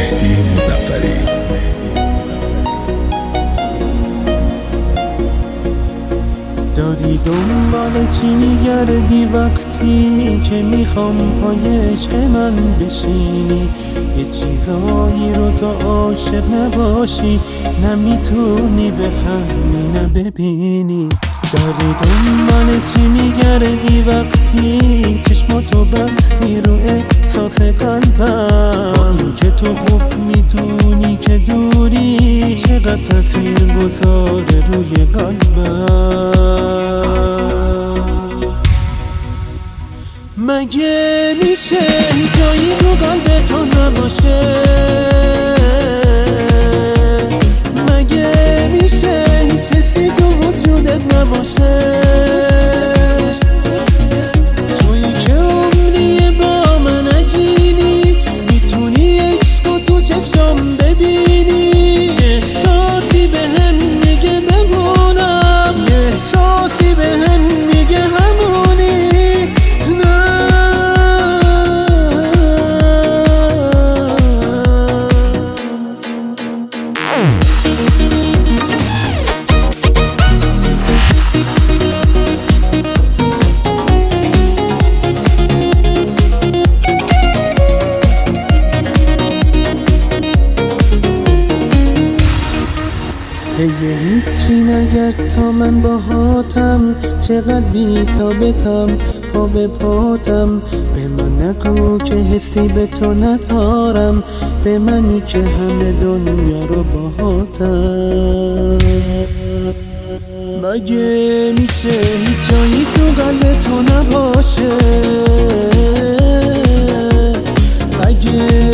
مهدی مظفری. داری دنبال چی میگردی وقتی که میخوام پای عشق من بشینی؟ یه چیزایی رو تو عاشق نباشی، نمیتونی بفهمی نه ببینی. داری دنبال چی میگردی وقتی چشماتو بستی رو احساس قلبم؟ که تو خوب میدونی که دوری چقدر تاثیر گذاره روی قلبم. مگه میشه جایی تو قلب تو نباشه؟ مگه میشه هیچ حسی تو وجودت نباشه؟ تویی که عمریه با من عجینی، میتونی عشق و تو چشم ببینی. احساسی به هم میگه بمونم، احساسی به هم میگه همونی. هیچی نگرد تا من باهاتم، چقدر بی‌تابتم پا به پاتم. به من نگو که حسی به تو ندارم، به منی که همه دنیا رو باهاتم. مگه میشه هیچ جایی تو قلب تو نباشه؟ مگه